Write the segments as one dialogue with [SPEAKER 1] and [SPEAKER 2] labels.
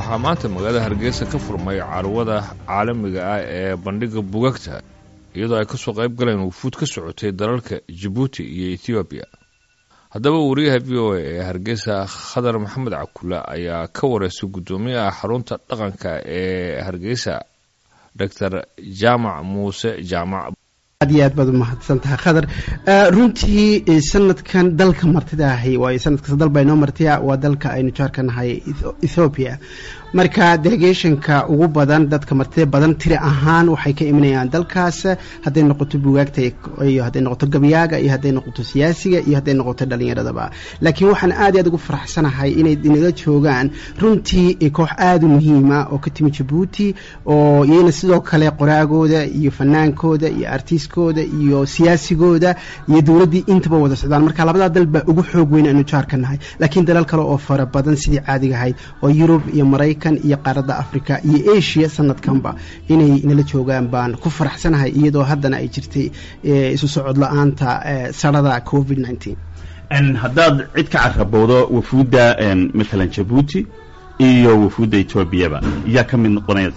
[SPEAKER 1] waxaa maanta magaalada Hargeysa ka furmay carwada caalamiga ah ee bandhiga buugaagta iyadoo ay ka soo qayb galeen wufuud ka socotay dalalka Djibouti iyo Ethiopia. haddaba wariyaha VOA ee Hargeysa Khadar Maxamed Cakula ayaa ka wareysay gudoomiyaha xarunta dhaqanka ee Hargeysa Dr. Jaamac Muuse Jaamac.
[SPEAKER 2] aad baad u mahadsantahay Khadar. runtii sanadkan dalka martida ahi waa sanadka dal bayno martiya waa dalka aynu jaarkanahay Ethiopia. marka delegationka ugu badan dadka martida badan tiri ahaan waxay ka imanayaan dalkaas haday noqoto buugaagta iyo haday noqoto gabyaaga iyo haday noqoto siyaasiga iyo haday noqoto dhalinyaradaba. laakiin waxaan aad ugu faraxsanahay inay dinaga joogaan runtii koox aad u muhiim ah oo ka timi Djibouti oo iyana sidoo kale qoraagooda iyo fanaankooda iyo artiskooda iyo siyaasigooda iyo dawladii intaba wada socdaan. marka labada dalba ugu xoog weyn aanu jaarkanahay laakiin dalal kale oo fara badan sidii caadiga ahayd oo Europe iyo Mareykan iyo qaaradda Afrika iyo Asia sanadkanba inay nala joogaan baan ku faraxsanahay iyadoo haddana ay jirtay isu socod la'aanta sarada COVID-19.
[SPEAKER 3] haddaad cid ka carabowdo wufuudda مثلا Djibouti iyo wufuudda Ethiopia yaa ka mid noqonaya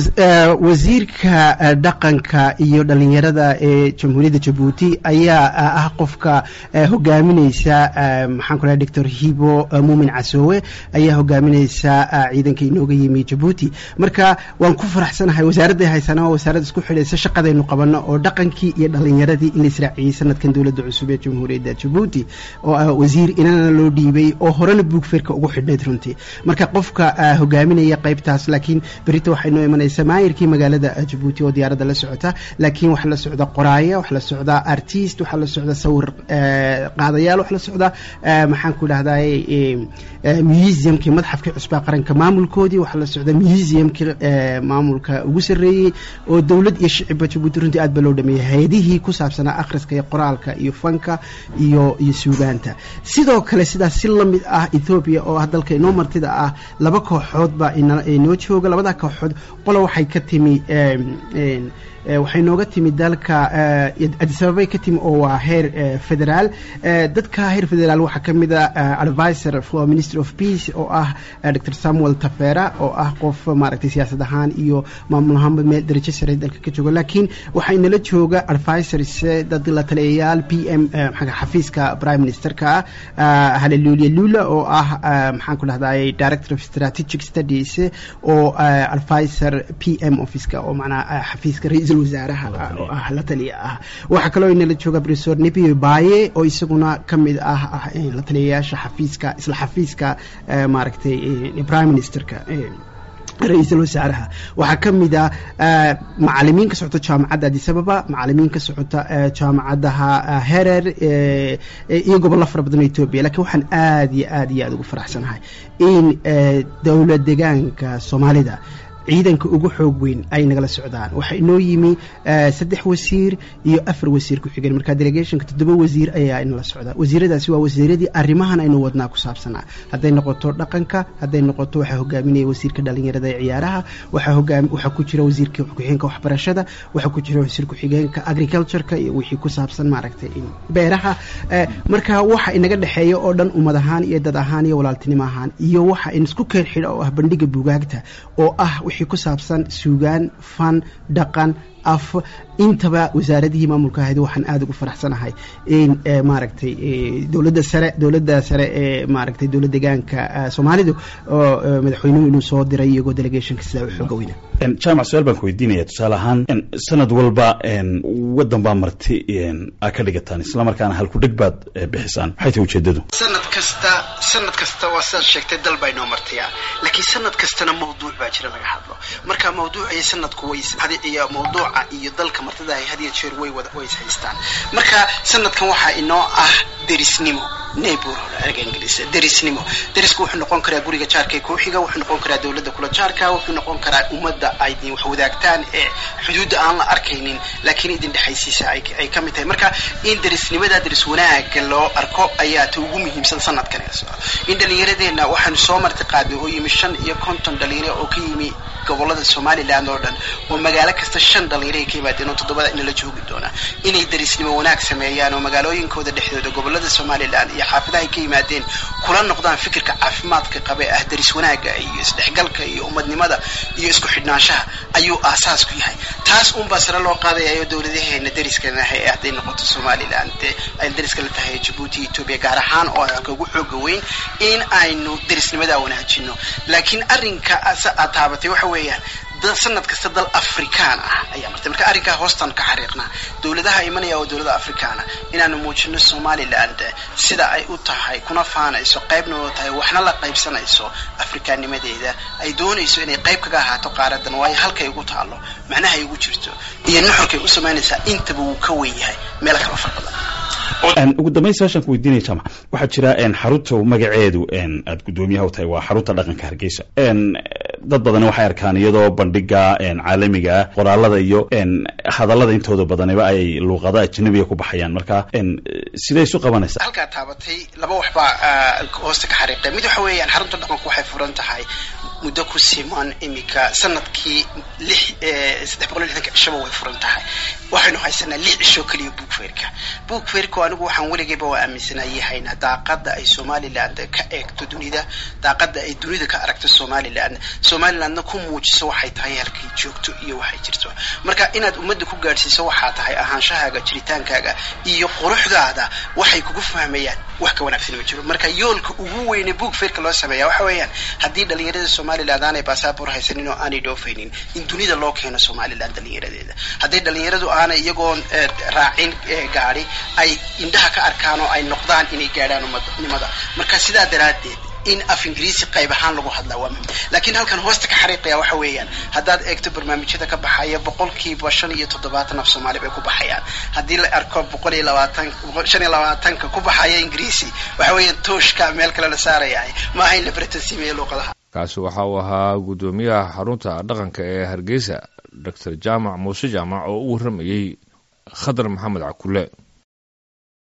[SPEAKER 2] wasiirka dhaqanka iyo dhalinyarada ee Jamhuuriyadda Djibouti ayaa ah qofka hogaaminaysa maxaan ku rahay Dr. Hibo Muumin Casoowe ayaa hogaaminaysa ciidanka inooga yimi Djibouti. marka waan ku faraxsanahay wasaaradda haysana wasaaradda isku xidhaysa shaqadaynu qabano oo dhaqankii iyo dhalinyaradii in la israaciyay sanadkan dawladda cusub ee Jamhuuriyadda Djibouti oo wasiir inana loo dhiibay oo horena buugfeerka ugu xidhnayd runtii. marka hogaaminaya qaybtaas laakiin berito waxay noo imanaysaa maayirkii magaalada Djibouti oo diyaaradda la socota laakiin waxa la socda qoraaya waxa la socda artist waxa la socda sawir qaadayaal waxa la socda maxaan ku dhahdaay museumkii madxafkii cusbaa qaranka maamulkoodii waxa la socda museumkii maamulka ugu sareeyay oo dawlad iyo shicibba Djibouti runtii aad loo dhameeyay hay'adihii ku saabsanaa akhriska iyo qoraalka iyo fanka iyo suugaanta. sidoo kale sidaas si lamid ah Ethiopia oo dalka inoo martida ah laba kooxood baa inoo jooga. labada kooxood qolo waxay ka timi waxay nooga timi dalka Addis Ababa ka timi oo waa heer federaal. dadka heer federaal waxa kamid ah advisor for Ministry of Peace oo ah Dr. Samuel Tafera oo ah qof maaragtay siyaasad ahaan iyo maamul ahaan meel darajo sare dalka ka jooga. laakiin waxay nala jooga advisors dad la taliyayaal PM xafiiska Prime Ministerka Hallelujah Lula oo ah maxaan ku dhahdaa Director of Strategic Studies oo advisor PM office-ka oo macnaa xafiiska ra'iisul wasaaraha oo ah la taliya ah. waxa kale oo inala jooga Professor Nipi Baye oo isaguna kamid ah la taliyayaasha xafiiska isla xafiiska maaragtay Prime Ministerka ra'iisul wasaaraha. waxa kamid ah macallimiin ka socota jaamacadda Addis Ababa macallimiin ka socota jaamacadaha Herer iyo gobollo fara badan oo Ethiopia. laakiin waxaan aad ugu faraxsanahay in dawlad deegaanka Soomaalida ciidanka ugu xoog weyn ay nagala socdaan. waxa inoo yimi 3 wasiir iyo 4 wasiir ku xigeen. marka delegationka 7 wasiir ayaa inala socda. wasiiradaasi waa wasiiradii arrimahan aynu wadnaa ku saabsanaa haday noqoto dhaqanka haday noqoto waxa hogaaminaya wasiirka dhalinyarada ee ciyaaraha waxa ku jira wasiirka ku-xigeenka waxbarashada waxa ku jira wasiirka ku-xigeenka agriculture-ka iyo wixii ku saabsan maaragtay beeraha. marka waxa inaga dhaxeeyo oo dhan ummad ahaan iyo dad ahaan iyo walaaltinimo ahaan iyo waxa in isku keen xidho oo ah bandhiga buugaagta oo ah ku saabsan suugaan fan dhaqan af intaba wasaaradii maamulka ahayd. waxaan aad ugu faraxsanahay in maaragtay dawladda sare ee maaragtay dawlad deegaanka Soomaalidu oo madaxweynuhu inuu soo diray iyagoo delegationka sida u xoog weyn.
[SPEAKER 3] jaamac su'aal baan ku weydiinaya tusaale ahaan sanad walba wadan baa marti ka dhigataan isla markaana hal ku dhig baad bixisaan maxay tahay ujeedadu?
[SPEAKER 2] sanad kasta waa sida sheegtay dal bay noo martiya laakiin sanad kastana mawduuc baa jira laga hadlo. marka mawduucii sanadku way hadiya mawduuca iyo dalka martida ay hadiya jeer way haystaan. marka sanadkan waxa inoo ah derisnimo neighborhood erga Ingiriis derisnimo. derisku wuxuu noqon karaa guriga jaarka ku xiga wuxuu noqon karaa dawladda kula jaarka wuxuu noqon karaa ummadda ay wax wadaagtaan ee xuduud aan la arkaynin laakiin idin dhaxaysiisa ay ka mid tahay. marka in derisnimada deris wanaag loo arko ayaa ugu muhiimsan sanadkan. in dhalinyaradeenna waxaan soo marti qaadnay oo yimi 5 dhalinyaro oo ka yimi gobolada Somaliland oo dhan oo magaalo kasta 5 dhalinyaro ka yimaadeen oo 7 in la joogi doona inay derisnimo wanaag sameeyaan oo magaalooyinkooda dhexdooda gobolada Somaliland iyo xaafadaha ay ka yimaadeen kula noqdaan fikirka caafimaadka qaba ah daris wanaaga iyo isdhexgalka iyo ummadnimada iyo isku xidhnaanshaha ayuu aasaas ku yahay taas baa sare loo qaadayo dawladaheena dariskana ay hadday noqoto Somaliland ay dariska la tahay Djibouti Ethiopia gaar ahaan oo ay ugu xoog weyn in aynu darisnimada wanaajino laakiin arrinka taabatay waxa weeyaan sanad kasta dal Afrikaan ayaa marka arrinka hoostan ka xariiqna dawladaha imanaya oo dawladda Afrikaana inaanu muujino Somaliland sida ay u tahay kuna faanayso qaybna oo tahay waxna la qaybsanayso Afrikaanimadeeda ay doonayso inay qayb kaga ahaato qaaradan way halkay ugu taalo macnaha ay ugu jirto iyo nuxurkay u sameynaysaa intaba uu ka weyn yahay meel kala farqada
[SPEAKER 3] ugu dambeyn session ku weydiinay jamac waxa jira xarunta magaceedu aad gudoomiyaha u tahay waa xarunta dhaqanka Hargeysa dad badan waxay arkaan iyadoo bandhiga caalamiga qoraalada iyo hadallada intooda badanba ay luqada ajnabiga ku baxayaan marka sidee isu qabanaysaa
[SPEAKER 2] halka taabatay laba waxba hoosta ka xariiqay mid waxa weeyaan xarunta dhaqanku waxay furan tahay muddo ku siman imika sanadkii 360 cisho way furan tahay waxaynu haysanaa 6 cisho kaliya book fairka anigu waxaan weligeeba waa aaminsanahay daaqada ay Somaliland ka eegto dunida daaqada ay dunida ka aragto Somalilandna ku muujiso waxay tahay halkii joogto iyo waxay jirto marka inaad ummadda ku gaarsiiso waxa tahay ahaanshahaaga jiritaankaaga iyo quruxdaada waxay kugu fahmayaan wax ka wanaagsan ma jiro marka yoolka ugu weyn ee book fairka loo sameeyaa waxa weeyaan hadii dhalinyarada Somaliland aanay passport haysanin oo aanay dhoofaynin in dunida loo keeno Somaliland dhalinyaradeeda hadii dhalinyaradu aanay iyagoo raacin gaari ay indhaha ka arkaan oo ay noqdaan inay gaaraan ummadnimada marka sidaa daraadeed in af Ingiriisi qayb ahaan lagu hadlaa waa laakiin halkan hoosta ka xariiqaya waxa weeyaan hadaad eegto barnaamijyada ka baxaya 75% af Soomaali bay ku baxayaan hadii la arko 125 ku baxaya Ingiriisi waxa weeyaan tooshka meel kale la saarayay ma ahayn la bartasiimay luqadaha
[SPEAKER 1] kaasi waxa uu ahaa gudoomiyaha xarunta dhaqanka ee Hargeysa Dr. Jamac Muuse Jamac oo u waramayay Khadar Maxamed Cakule